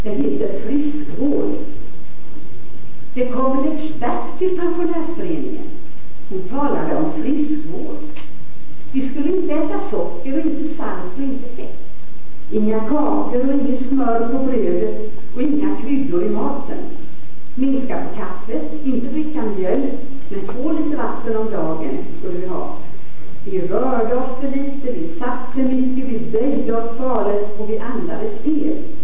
Den heter friskvård. Det kom en expert till pensionärsföreningen. Hon talade om friskvård. Vi skulle inte äta socker och inte salt och inte fett. Inga kakor och inget smör på brödet och inga kryddor i maten. Minska på kaffet, inte dricka mjölk, men 2 liter vatten om dagen skulle vi ha. Vi rörde oss för lite, vi satt för mycket, vi böjde oss galet och vi andades fel.